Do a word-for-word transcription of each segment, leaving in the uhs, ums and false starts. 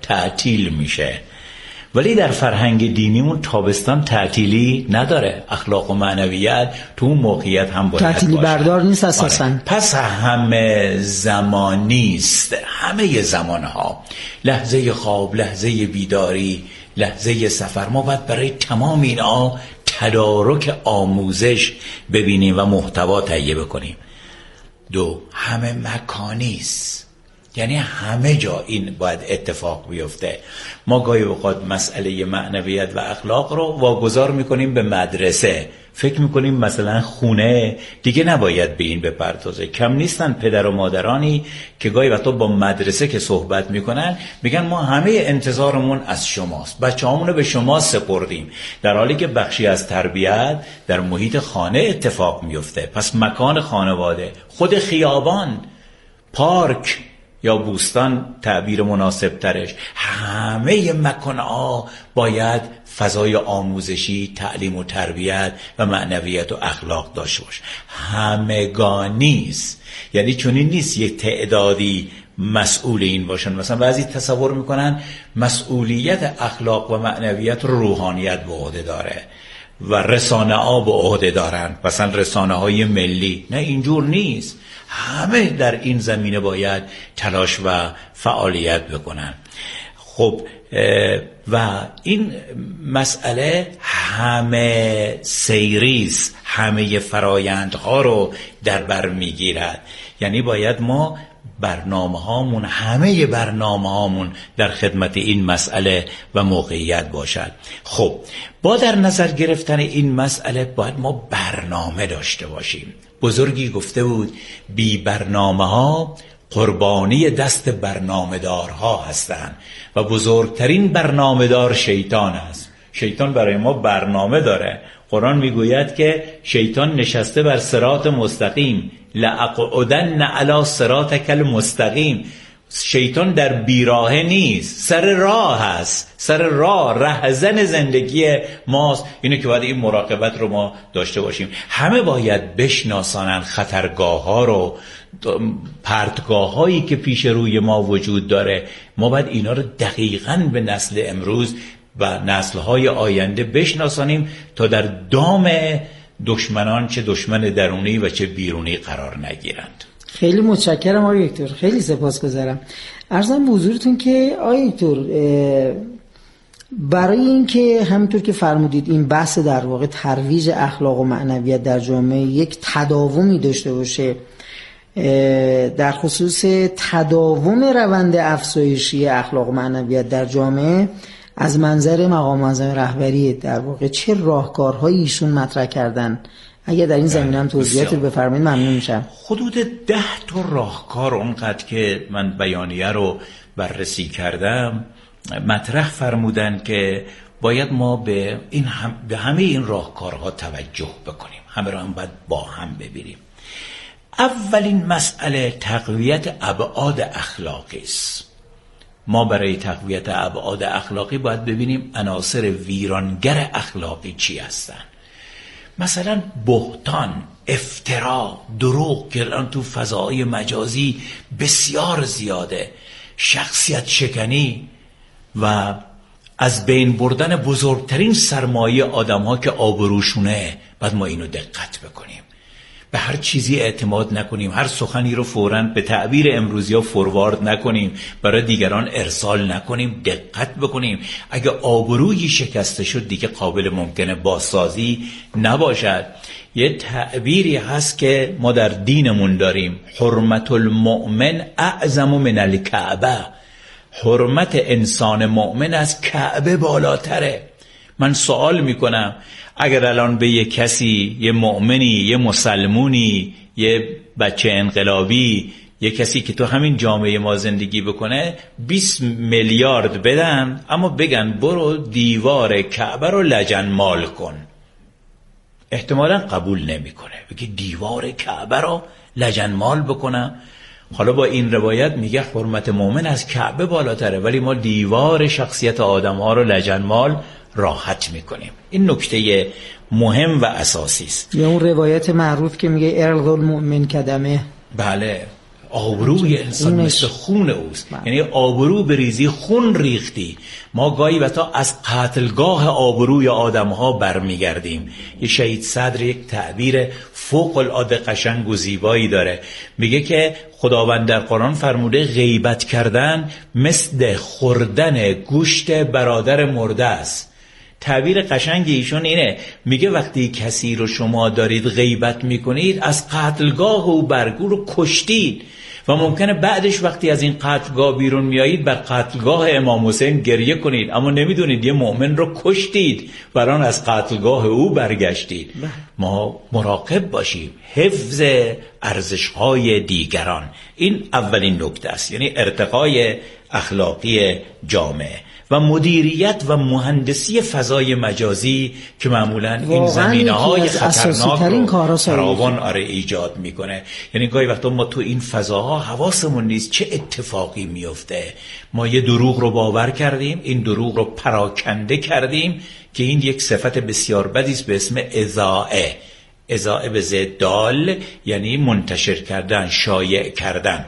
تعطیل میشه. ولی در فرهنگ دینیمون تابستان تعطیلی نداره. اخلاق و معنویت تو اون موقعیت هم باید تعطیلی باشه. بردار نیست اساساً. آره. پس همه زمانیست، همه زمانها، لحظه خواب، لحظه بیداری، لحظه سفر. ما باید برای تمام اینا تدارک آموزش ببینیم و محتوا تهیه بکنیم. دو، همه مکانیست، یعنی همه جا این باید اتفاق بیفته. ما گاهی اوقات مسئله معنویت و اخلاق رو واگذار میکنیم به مدرسه، فکر میکنیم مثلا خونه دیگه نباید به این بپردازه. کم نیستن پدر و مادرانی که گاهی وقتا با مدرسه که صحبت میکنن میگن ما همه انتظارمون از شماست، بچه‌هامون رو به شما سپردیم، در حالی که بخشی از تربیت در محیط خانه اتفاق میفته. پس مکان خانواده، خود خیابان، پارک یا بوستان تعبیر مناسب ترش، همه مکان‌ها باید فضای آموزشی، تعلیم و تربیت و معنویت و اخلاق داشته باشه. همگانیست، یعنی چنین نیست یک تعدادی مسئول این باشن. مثلا بعضی تصور میکنن مسئولیت اخلاق و معنویت رو روحانیت به عهده داره و رسانه ها به عهده دارن، مثلا رسانه های ملی. نه، اینجور نیست. همه در این زمینه باید تلاش و فعالیت بکنن. خب و این مسئله همه سیریست، همه فرایندها رو در بر میگیرد. یعنی باید ما برنامه هامون، همه برنامه هامون در خدمت این مسئله و موقعیت باشد. خب با در نظر گرفتن این مسئله باید ما برنامه داشته باشیم. بزرگی گفته بود بی برنامه ها قربانی دست برنامه دارها هستند و بزرگترین برنامه دار شیطان است. شیطان برای ما برنامه داره. قرآن میگوید که شیطان نشسته بر صراط مستقیم، لأقعدن علی صراطک المستقیم. شیطان در بیراهه نیست، سر راه هست، سر راه، رهزن زندگی ماست. اینه که باید این مراقبت رو ما داشته باشیم. همه باید بشناسانن خطرگاه ها رو، پرتگاه هایی که پیش روی ما وجود داره. ما باید اینا رو دقیقاً به نسل امروز و نسل های آینده بشناسانیم تا در دام دشمنان، چه دشمن درونی و چه بیرونی، قرار نگیرند. خیلی متشکرم آقای دکتر، خیلی سپاسگزارم. عرضم به حضورتون که آقای دکتر، برای اینکه همونطور که فرمودید این بحث در واقع ترویج اخلاق و معنویت در جامعه یک تداومی داشته باشه، در خصوص تداوم روند افزایشی اخلاق و معنویت در جامعه، از منظر مقام معظم رهبری در واقع چه راهکارهایی ایشون مطرح کردن؟ اگر در این زمینه هم توضیحاتی رو بفرمایید ممنون میشم. حدود ده تا راهکار اونقدر که من بیانیه رو بررسی کردم مطرح فرمودن که باید ما به این هم به همه این راهکارها توجه بکنیم، همه رو هم باید با هم ببینیم. اولین مسئله تقویت ابعاد اخلاقی است. ما برای تقویت ابعاد اخلاقی باید ببینیم عناصر ویرانگر اخلاقی چی هستن. مثلا بهتان، افترا، دروغ که الان تو فضای مجازی بسیار زیاده، شخصیت شکنی و از بین بردن بزرگترین سرمایه آدم ها که آبروشونه. بعد ما اینو دقت بکنیم، به هر چیزی اعتماد نکنیم، هر سخنی رو فوراً به تعبیر امروزی ها فوروارد نکنیم، برای دیگران ارسال نکنیم، دقت بکنیم. اگه آبرویی شکسته شد دیگه قابل ممکنه بازسازی نباشد. یه تعبیری هست که ما در دینمون داریم، حرمت المؤمن اعظم من الکعبه. حرمت انسان مؤمن از کعبه بالاتره. من سوال میکنم اگر الان به یه کسی، یه مؤمنی، یه مسلمونی، یه بچه انقلابی، یه کسی که تو همین جامعه ما زندگی بکنه بیست میلیارد بدن اما بگن برو دیوار کعبه رو لجنمال کن، احتمالاً قبول نمیکنه. بگه دیوار کعبه رو لجنمال بکنم. حالا با این روایت میگه حرمت مؤمن از کعبه بالاتره، ولی ما دیوار شخصیت آدم ها رو لجنمال راحت میکنیم. این نکته مهم و اساسی است. یا اون روایت معروف که میگه ارغ المؤمن کدمه. بله، آبروی انسان مثل خون اوست. یعنی آبرو بریزی خون ریختی. ما گاهی وقتا از قتلگاه آبروی آدم‌ها برمیگردیم. یه شهید صدر یک تعبیر فوق العاده قشنگ و زیبایی داره، میگه که خداوند در قرآن فرموده غیبت کردن مثل خوردن گوشت برادر مرده است. تعبیر قشنگ ایشون اینه، میگه وقتی کسی رو شما دارید غیبت میکنید از قتلگاه او برگو رو کشتید و ممکنه بعدش وقتی از این قتلگاه بیرون میایید بر قتلگاه امام حسین گریه کنید، اما نمیدونید یه مؤمن رو کشتید بران از قتلگاه او برگشتید. ما مراقب باشیم حفظ ارزش‌های دیگران. این اولین نکته است، یعنی ارتقای اخلاقی جامعه و مدیریت و مهندسی فضای مجازی که معمولا این زمینه‌های خطرناک رو فراوان آره ایجاد میکنه. یعنی گاهی وقتا ما تو این فضاها حواسمون نیست چه اتفاقی میفته. ما یه دروغ رو باور کردیم، این دروغ رو پراکنده کردیم که این یک صفت بسیار بدی است به اسم اذاعه. اذاعه به ضد دال یعنی منتشر کردن، شایع کردن.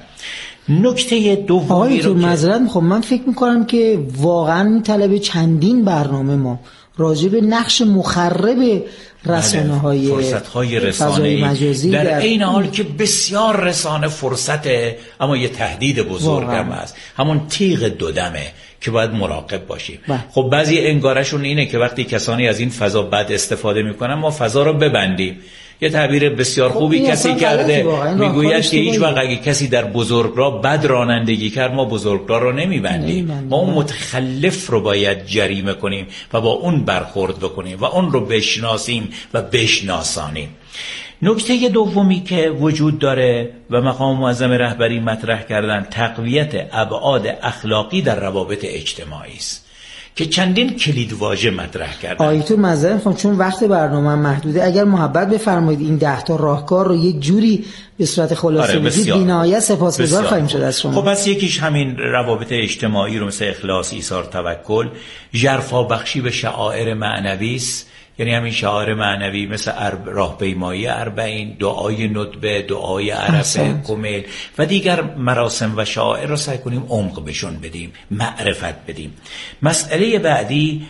نکته دومی رو معذرت میخوام، من فکر میکنم که واقعا میطلبه چندین برنامه ما راجع به نقش مخرب رسانه‌های فرصت‌های رسانه‌ای مجازی در این حال که بسیار رسانه فرصته، اما یه تهدید بزرگ هم هست، همون تیغ دودمه که باید مراقب باشیم. با. خب بعضی انگارشون اینه که وقتی کسانی از این فضا بد استفاده میکنن ما فضا رو ببندیم. یه تعبیر بسیار خوبی کسی کرده، میگوید که هیچ وقت اگه کسی در بزرگراه بد رانندگی کرد ما بزرگراه رو نمیبندیم، ما اون متخلف رو باید جریمه کنیم و با اون برخورد بکنیم و اون رو بشناسیم و بشناسانیم. نکته دومی که وجود داره و مقام معظم رهبری مطرح کردن تقویت ابعاد اخلاقی در روابط اجتماعی است که چندین کلیدواژه مطرح کردن. آیتون معذرت میخوام چون وقت برنامه محدوده، اگر محبت بفرمایید این ده تا راهکار رو یک جوری به صورت خلاصه آره بگید بی‌نهایت سپاسگزار خواهیم شد از شما. خب پس یکیش همین روابط اجتماعی رو مثل اخلاص، ایثار، توکل، ژرفا بخشی به شعائر معنوی است. یعنی همین شعائر معنوی مثل راهپیمایی اربعین، دعای ندبه، دعای عرفه، کمیل و دیگر مراسم و شعائر رو سعی کنیم عمق بهشون بدیم، معرفت بدیم. مسئله بعدی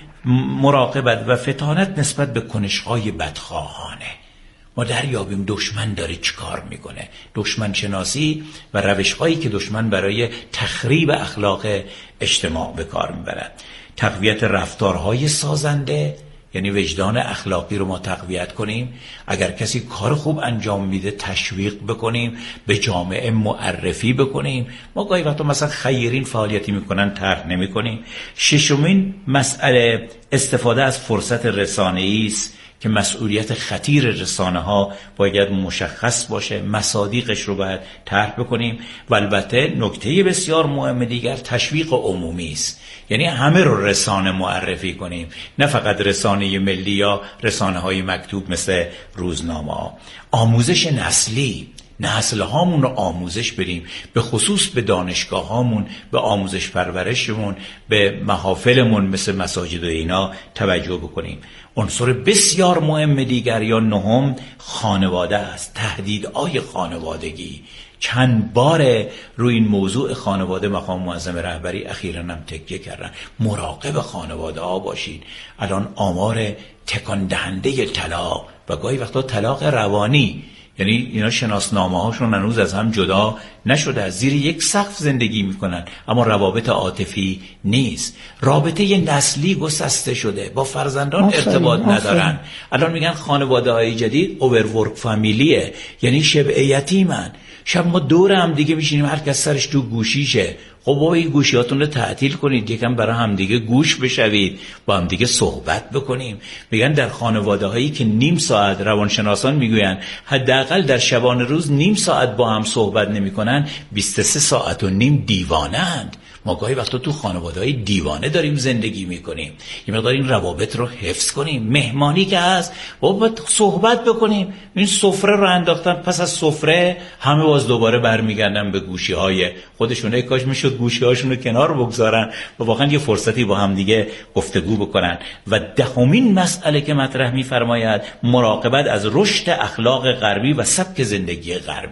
مراقبت و فطانت نسبت به کنش‌های بدخواهانه. ما دریابیم دشمن داره چی کار میکنه، دشمن شناسی و روش‌هایی که دشمن برای تخریب اخلاق اجتماع به کار میبرد. تقویت رفتارهای سازنده، یعنی وجدان اخلاقی رو ما تقویت کنیم. اگر کسی کار خوب انجام میده تشویق بکنیم، به جامعه معرفی بکنیم. ما گاهی وقتا مثلا خیرین فعالیتی میکنن طرح نمیکنیم. ششمین مسئله استفاده از فرصت رسانه‌ای است که مسئولیت خطیر رسانه ها باید مشخص باشه، مصادیقش رو باید طرح بکنیم. و البته نکته بسیار مهم دیگر تشویق عمومی است، یعنی همه رو رسانه معرفی کنیم، نه فقط رسانه ملی یا رسانه های مکتوب مثل روزنامه ها. آموزش نسلی، نسل هامون رو آموزش بدیم، به خصوص به دانشگاه هامون، به آموزش پرورشمون، به محافلمون مثل مساجد و اینا توجه بکنیم. عنصر بسیار مهم دیگر یا نهم خانواده است، تهدیدهای خانوادگی. چند بار روی این موضوع خانواده مقام معظم رهبری اخیراً هم تکیه کردن. مراقب خانواده ها باشید. الان آمار تکان دهنده طلاق و گاهی وقتا طلاق روانی، یعنی اینا شناسنامه هاشون هنوز از هم جدا نشده، از زیر یک سقف زندگی میکنن اما روابط عاطفی نیست. رابطه نسلی گسسته شده، با فرزندان ارتباط ندارن. الان میگن خانواده های جدید اوورورک فامیلیه، یعنی شبه یتیمن. شب ما دور هم دیگه میشینیم هر کس سرش تو گوشیشه. خب بابا این گوشیاتون رو تعطیل کنید، یکم برای هم دیگه گوش بشوید، با هم دیگه صحبت بکنیم. میگن در خانواده هایی که نیم ساعت، روانشناسان میگوین حداقل در شبانه روز نیم ساعت با هم صحبت نمیکنن، بیست و سه ساعت و نیم دیوانند. ما گاهی وقتا تو خانواده‌های دیوانه داریم زندگی میکنیم. یه مقدار این روابط رو حفظ کنیم. مهمانی که هست بابا صحبت بکنیم. این سفره رو انداختن، پس از سفره همه باز دوباره برمیگردن به گوشی‌های خودشون. ای کاش میشد گوشی‌هاشون رو کنار بگذارن و واقعا یه فرصتی با هم دیگه گفتگو بکنن. و دهمین مسئله که مطرح می‌فرماید مراقبت از رشد اخلاق غربی و سبک زندگی غربی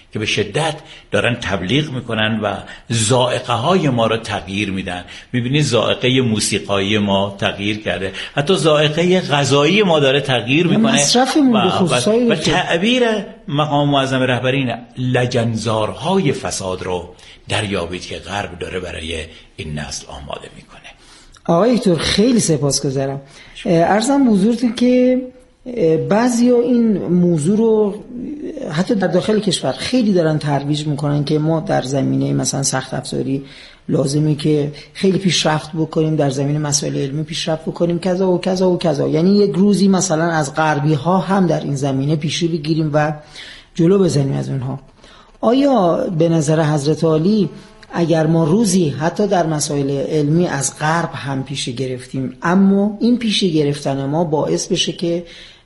که به شدت دارن تبلیغ میکنن و ذائقه های ما رو تغییر میدن. میبینید ذائقه موسیقایی ما تغییر کرده، حتی ذائقه غذایی ما داره تغییر میکنه. مصرفمون و, و, و, و تعبیر مقام معظم رهبری لجنزارهای فساد رو دریابید که غرب داره برای این نسل آماده میکنه. آقای دکتر خیلی سپاسگزارم. عرضم حضورتون که بعضیا این موضوع رو حتی در داخل کشور خیلی دارن ترویج میکنن که ما در زمینه مثلا سخت افزاری لازمه که خیلی پیشرفت بکنیم، در زمینه مسائل علمی پیشرفت بکنیم، کذا و کذا و کذا. یعنی یک روزی مثلا از غربی ها هم در این زمینه پیشی بگیریم و جلو بزنیم از اونها. آیا به نظر حضرت عالی اگر ما روزی حتی در مسائل علمی از غرب هم پیشی گرفتیم، اما این پیشی گرفتن ما باعث بشه که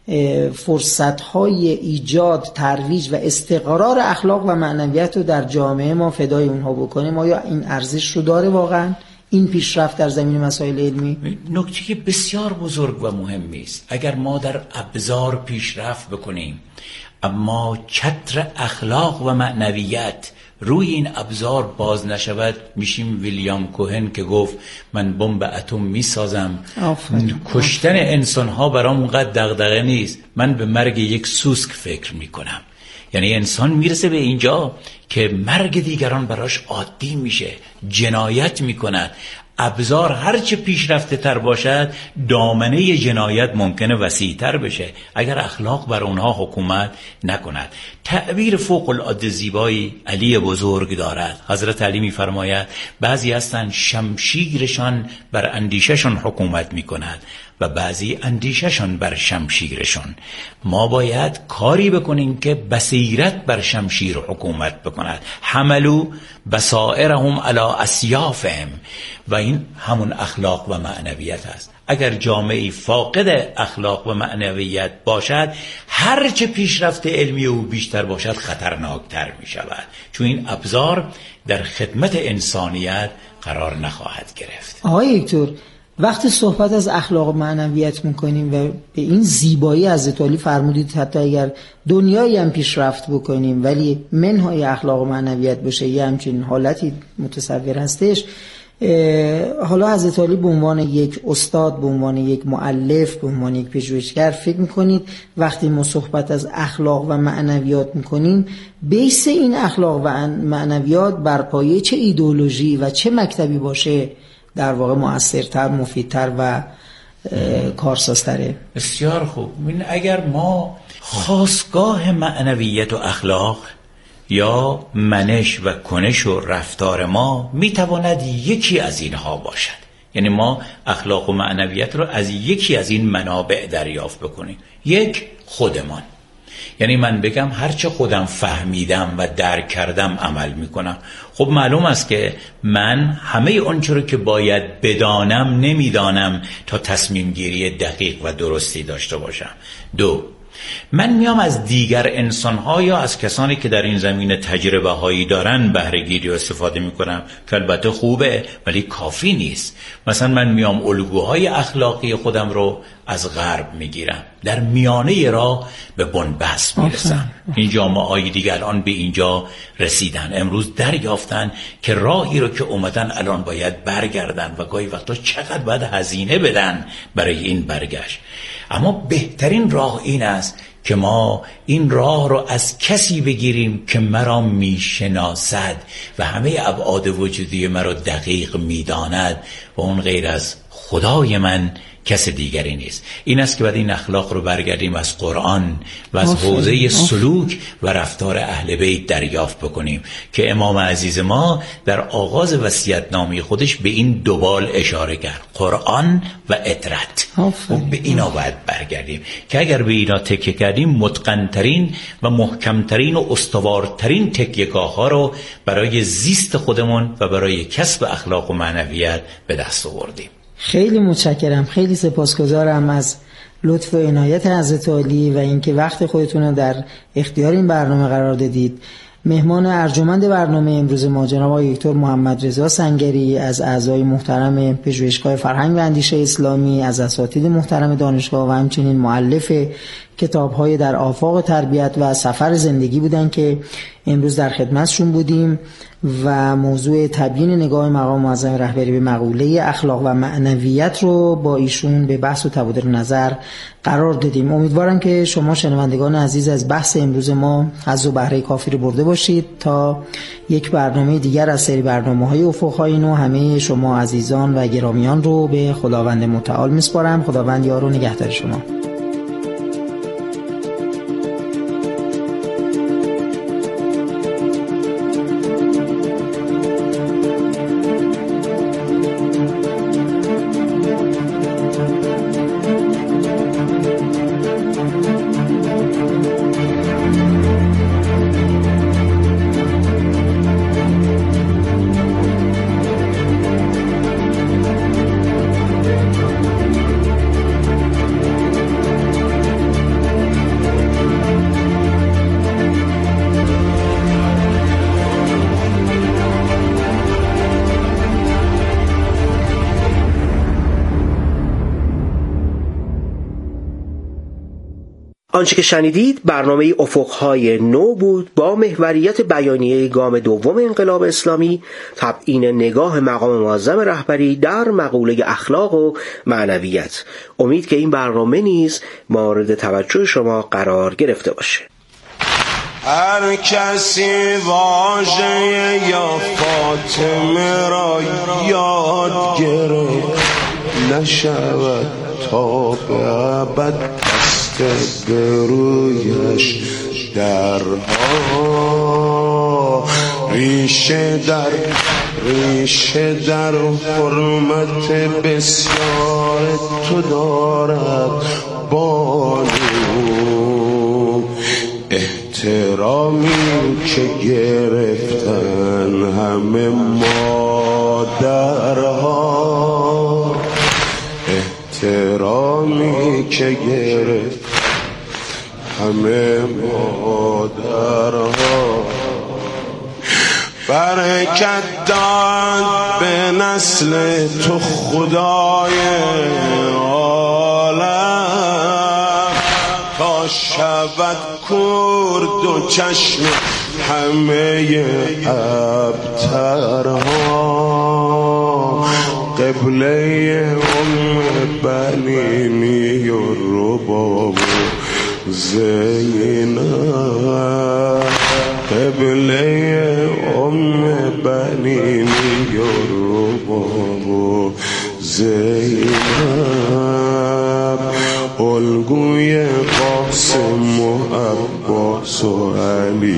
فرصت‌های ایجاد، ترویج و استقرار اخلاق و معنویت رو در جامعه ما فدای اونها بکنیم، آیا این ارزش رو داره واقعا این پیشرفت در زمین مسائل علمی؟ نکته بسیار بزرگ و مهمی است. اگر ما در ابزار پیشرفت بکنیم اما چتر اخلاق و معنویت روی این ابزار باز نشود، میشیم ویلیام کوهن که گفت من بمب اتم میسازم، کشتن انسان ها برام اونقدر دغدغه نیست، من به مرگ یک سوسک فکر میکنم. یعنی انسان میرسه به اینجا که مرگ دیگران براش عادی میشه، جنایت میکنن. ابزار هرچه پیشرفته تر باشد دامنه جنایت ممکنه وسیع تر بشه اگر اخلاق بر اونها حکومت نکند. تعبیر فوق العاده زیبایی علی بزرگ دارد. حضرت علی میفرماید بعضی هستن شمشیرشان بر اندیششان حکومت میکند و بعضی اندیششان بر شمشیرشان. ما باید کاری بکنیم که بصیرت بر شمشیر حکومت بکند. حملو بصائرهم علی اسیافهم، و این همون اخلاق و معنویت است. اگر جامعه فاقد اخلاق و معنویت باشد، هرچه پیشرفت علمی او بیشتر باشد خطرناکتر می شود، چون این ابزار در خدمت انسانیت قرار نخواهد گرفت. آقای دکتر، وقتی صحبت از اخلاق و معنویت میکنیم و به این زیبایی حضرت علی فرمودید حتی اگر دنیایی هم پیشرفت بکنیم ولی منهای اخلاق و معنویت باشه، یه همچین حالتی متصور هستش. حالا حضرت علی به عنوان یک استاد، به عنوان یک مؤلف، به عنوان یک پژوهشگر فکر میکنید وقتی ما صحبت از اخلاق و معنویات میکنیم، بیس این اخلاق و معنویات بر پایه چه ایدئولوژی و چه مکتبی باشه در واقع مؤثرتر، مفیدتر و کارسازتره؟ بسیار خوب. من اگر ما خاستگاه معنویت و اخلاق یا منش و کنش و رفتار ما میتواند یکی از اینها باشد، یعنی ما اخلاق و معنویت رو از یکی از این منابع دریافت بکنیم. یک، خودمان، یعنی من بگم هرچه خودم فهمیدم و درک کردم عمل میکنم. خب معلوم است که من همه آنچه رو که باید بدانم نمیدانم تا تصمیم گیری دقیق و درستی داشته باشم. دو، من میام از دیگر انسان‌ها یا از کسانی که در این زمینه تجربه هایی دارن بهره گیری و استفاده میکنم که البته خوبه ولی کافی نیست. مثلا من میام الگوهای اخلاقی خودم رو از غرب میگیرم، در میانه راه به بنبست میرسم. این جامعه های دیگه الان به اینجا رسیدن، امروز دریافتن که راهی رو که اومدن الان باید برگردن و گاهی وقتا چقدر باید هزینه بدن برای این برگشت. اما بهترین راه این است که ما این راه رو از کسی بگیریم که مرا میشناسد و همه ابعاد وجودی مرا دقیق میداند و اون غیر از خدای من کس دیگری نیست. این است که بعد این اخلاق رو برگردیم از قرآن و از حوزه سلوک و رفتار اهل بیت دریافت بکنیم که امام عزیز ما در آغاز وصیت‌نامه خودش به این دوبال اشاره کرد، قرآن و اطرت. و به اینا باید برگردیم که اگر به اینا تکیه کردیم متقن‌ترین و محکم‌ترین و استوارترین تکیه‌گاه ها رو برای زیست خودمون و برای کسب اخلاق و معنویت به دست آوردیم. خیلی متشکرم، خیلی سپاسگزارم از لطف و عنایت حضرت عالی و اینکه وقت خودتون رو در اختیار این برنامه قرار دادید. مهمان ارجمند برنامه امروز ما جناب آقای دکتر محمد رضا سنگری از اعضای محترم پژوهشگاه فرهنگ و اندیشه اسلامی، از اساتید محترم دانشگاه و همچنین مؤلف کتاب‌های در آفاق تربیت و سفر زندگی بودن که امروز در خدمتشون بودیم و موضوع تبیین نگاه مقام معظم رهبری به مقوله اخلاق و معنویت رو با ایشون به بحث و تبادل نظر قرار دادیم. امیدوارم که شما شنوندگان عزیز از بحث امروز ما حظ و بهره کافی رو برده باشید. تا یک برنامه دیگر از سری برنامه‌های افق‌های نو، همه شما عزیزان و گرامیان رو به خداوند متعال میسپارم. خداوند یار و نگهدار شما. آنچه که شنیدید برنامه افقهای نو بود با محوریت بیانیه گام دوم انقلاب اسلامی، تبیین نگاه مقام معظم رهبری در مقوله اخلاق و معنویت. امید که این برنامه نیز مورد توجه شما قرار گرفته باشه. هر کسی واژه یا فاطمه را یاد گرفت نشود تا به ابد به رویش درها ریشه در ریشه در حرمت بسیار تو دارد بانو، احترامی که گرفتن همه مادرها، احترامی که گرفت همه مادرها، برکت داد به نسل تو خدای عالم تا شود کور دو چشم همه ابترها، قبله ام بنینی و رباب زینب، قبله ام بنینی و رباب زینب، الگوی قاسم و عباس و علی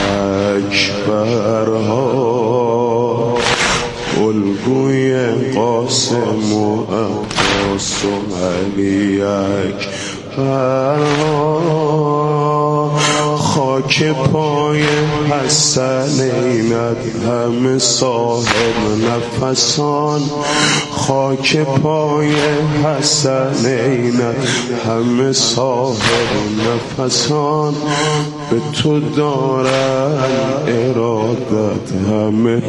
اکبرها، الگوی قاسم و عباس و علی اکبرها، خاک پای حسنینت همه صاحب نفسان، خاک پای حسنینت همه صاحب نفسان، به تو دارن ارادت همه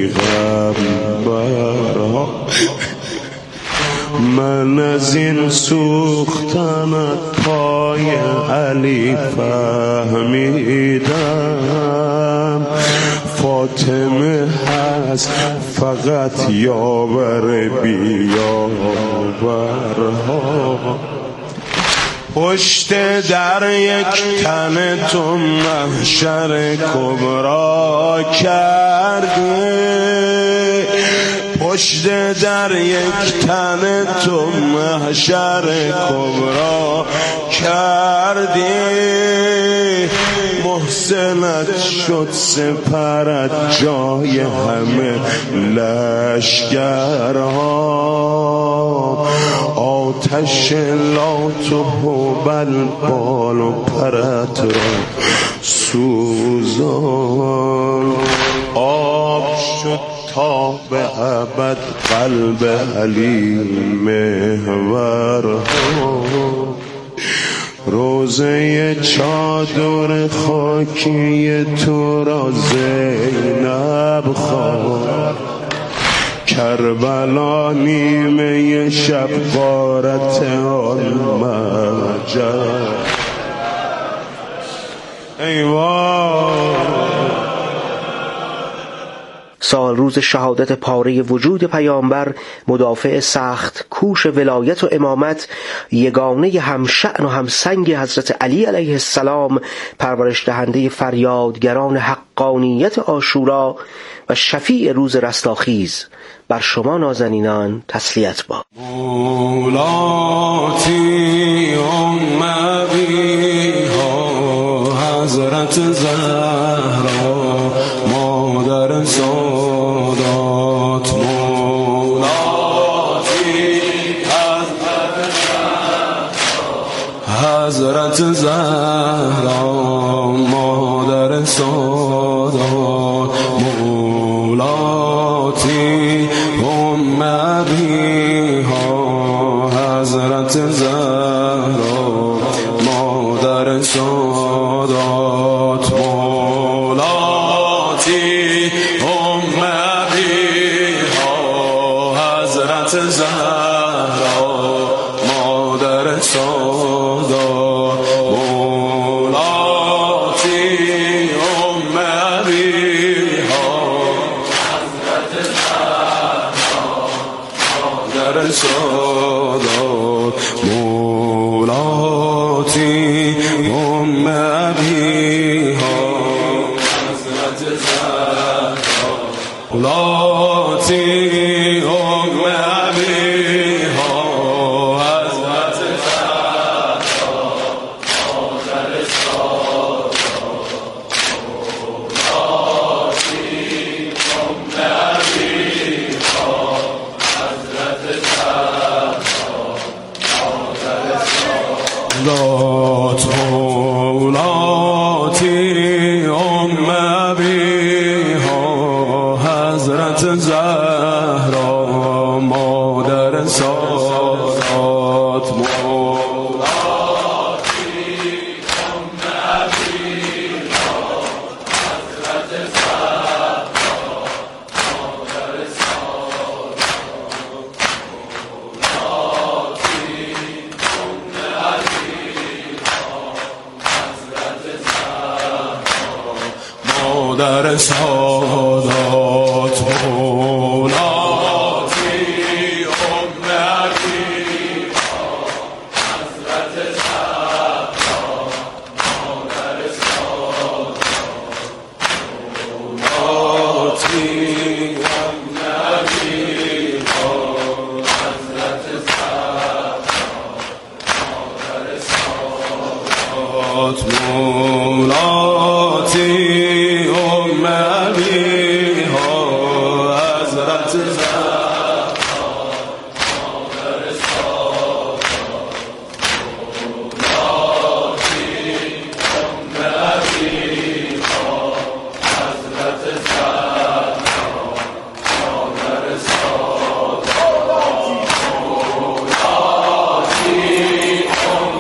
پیغمبرها، من از این سوختنت پای علی فهمیدم، فاطمه هست فقط یاور بیاورها، پشت در یک تن تو محشر کبرا کرده، پشت در یک تن تو محشر کبرا کردی، محسنت شد سپرت جای همه لشکرها، آتش لات و هبل بال و پرت را سوزان، آب شد تا به ابد قلب علی محورها، روزه چادر خاکی تو را زینب خواد، کربلا نیمه شب غارت آن مجد، ای وای. سال روز شهادت پاره وجود پیامبر، مدافع سخت کوش ولایت و امامت، یگانه هم شأن و هم سنگ حضرت علی علیه السلام، پرورش دهنده فریادگران حقانیت عاشورا و شفیع روز رستاخیز، بر شما نازنینان تسلیت باد. مولاتی ام ابیها حضرت زهرا مادر سادات، مولاتی حضرت زهرا مادر سادات، مولاتی ام ابیها حضرت زهرا مادر سادات، مولاتی ام ابیها حضرت زهرا مادر سادات، مولاتی ام ابیها حضرت زهرا مادر سادات، مولاتی ام ابیها حضرت زهرا، مولاتی ام ابیها حضرت زهرا مادر سادات، مولاتی ام ابیها حضرت زهرا مادر سادات، مولاتی ام ابیها حضرت زهرا مادر سادات، مادر سادات، مولاتی ام ابیها حضرت زهرا مادر سادات، مولاتی ام ابیها حضرت زهرا مادر سادات، مولاتی ام ابیها حضرت زهرا مادر سادات، مولاتی ام ابیها حضرت زهرا مادر سادات، مولاتی ام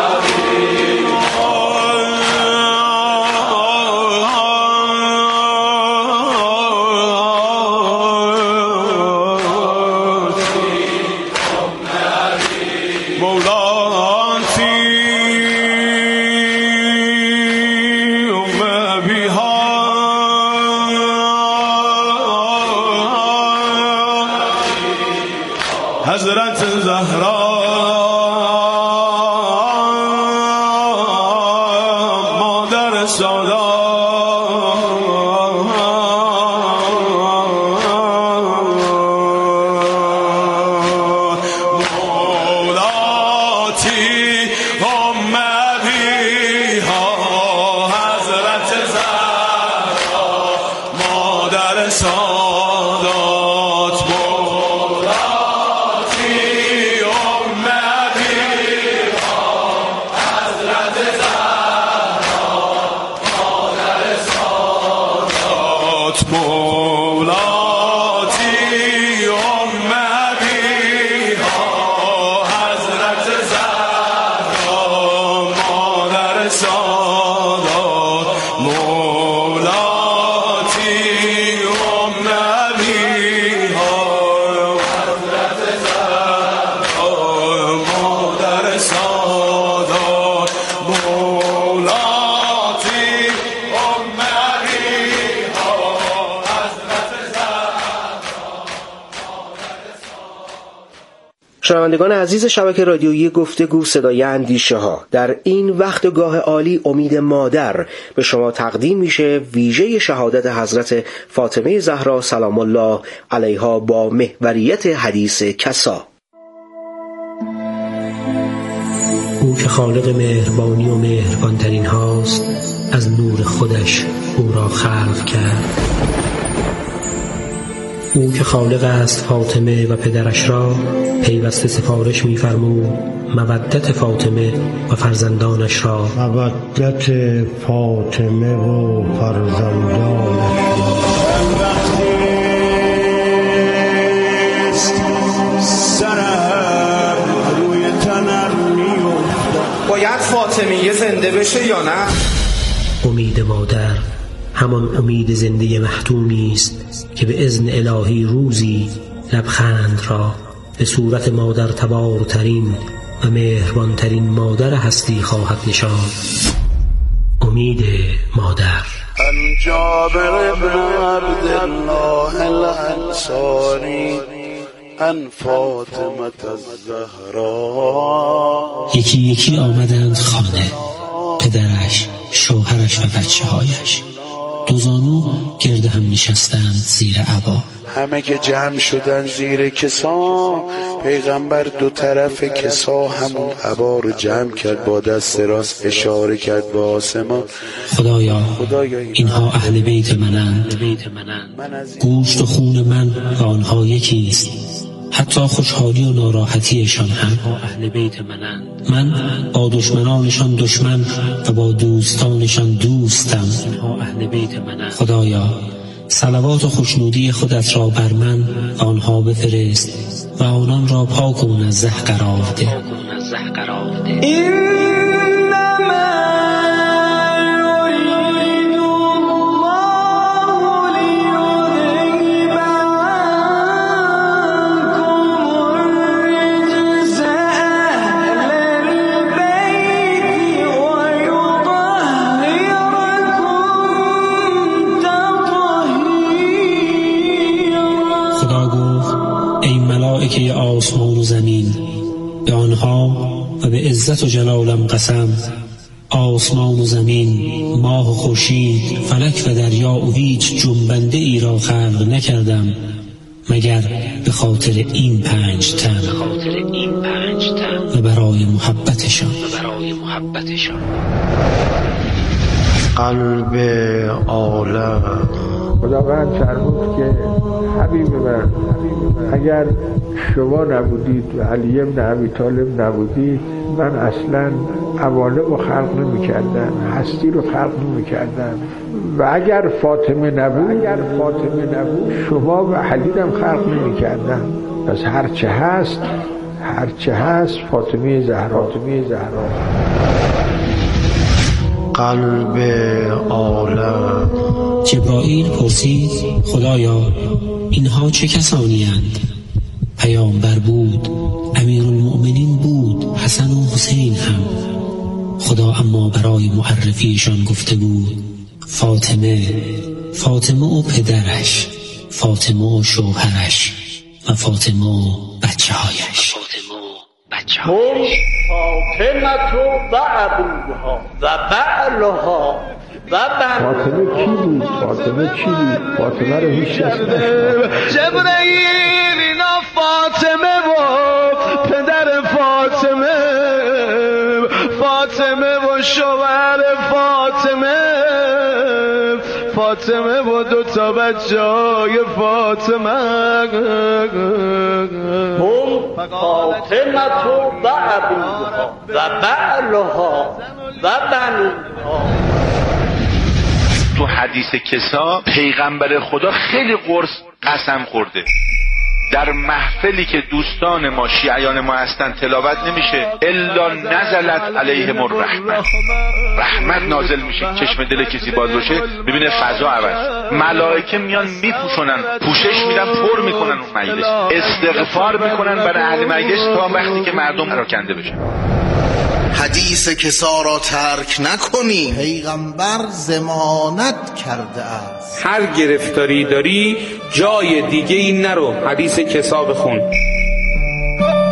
حضرت زهرا مادر سادات، مولاتی ام ابیها حضرت زهرا مادر سادات، مولاتی ام ابیها شنوندگان عزیز شبکه رادیویی گفتگو صدای اندیشه ها، در این وقتگاه عالی امید مادر به شما تقدیم میشه ویژه شهادت حضرت فاطمه زهرا سلام الله علیها با محوریت حدیث کسا. او که خالق مهربانی و مهربانترین هاست، از نور خودش او را خلق کرد. او که خالق است فاطمه و پدرش را، پیوسته سفارش می‌فرمود مودت فاطمه و فرزندانش را. مودت فاطمه و فرزندانش باید فاطمه زنده بشه یا نه؟ امید مادر همان امید زنده محتومی است که به اذن الهی روزی لبخند را به صورت مادر تبارترین و مهربانترین مادر هستی خواهد نشاند. امید مادر. ان جابر بن عبدالله الانصاری ان فاطمه الزهرا. یکی یکی آمدند خانه، پدرش، شوهرش و بچه هایش. دو زانو گرد هم نشستند زیر عبا. همه که جمع شدن زیر کسا، پیغمبر دو طرف کسا همون عبا رو جمع کرد، با دست راست اشاره کرد به آسمان. خدایا اینها اهل بیت منند، گوشت و خون من و آنها یکیست، حتی خوشحالی و ناراحتیشان هم اهل بیت منند. من با دشمنانشان دشمن و با دوستانشان دوستم. اهل بیت منند. خدایا صلوات و خوشنودی خودت را بر من و آنها بفرست و آنان را پاک و منزه قرار ده. که آسمان و زمین، به آنها و به عزت و جلالم قسم، آسمان و زمین، ماه و خورشید، فلک و دریا و هیچ جنبنده ای را خلق نکردم مگر به خاطر این پنج تن و برای محبتشان. قلب عالم. خداوند فرمود که حبیب من، اگر شما نبودید و علی ابن ابی طالب نبودید، من اصلا عوالم رو خلق نمی کردم، هستی رو خلق نمی کردم. و اگر فاطمه نبود اگر فاطمه نبود شما و علی هم خلق نمی کردم. پس هرچه هست هرچه هست فاطمه زهرا. فاطمه زهرا قلب عالم. جبرائیل پرسید خدایا اینها چه کسانی اند؟ پیامبر بود، امیرالمؤمنین بود، حسن و حسین هم. خدا اما برای معرفیشان گفته بود فاطمه، فاطمه و پدرش، فاطمه و شوهرش و فاطمه و بچه هایش. هم فاطمه و ابوها و بعلها و بن. فاطمه کی بود؟ فاطمه کی بود؟ فاطمه رو هیچ کس نشناخت. جبرئیل اینا فاطمه و پدر فاطمه، فاطمه و شوهر فاطمه، فاطمه و دو تا بچه‌های فاطمه. هم فاطمه و ابوها و بعلها و بنوها. تو حدیث کسا پیغمبر خدا خیلی قرص قسم خورده، در محفلی که دوستان ما شیعیان ما هستن تلاوت نمیشه الا نزلت علیهم الرحمت. رحمت نازل میشه، چشم دل کسی باز بشه ببینه فضا عوض، ملائکه میان میپوشونن، پوشش میدن، پر میکنن اون مجلس، استغفار میکنن برای اهل مجلس تا وقتی که مردم پراکنده بشن. حدیث کسا را ترک نکنی، پیغمبر ضمانت کرده است. هر گرفتاری داری جای دیگه این نرو، حدیث کسا بخون.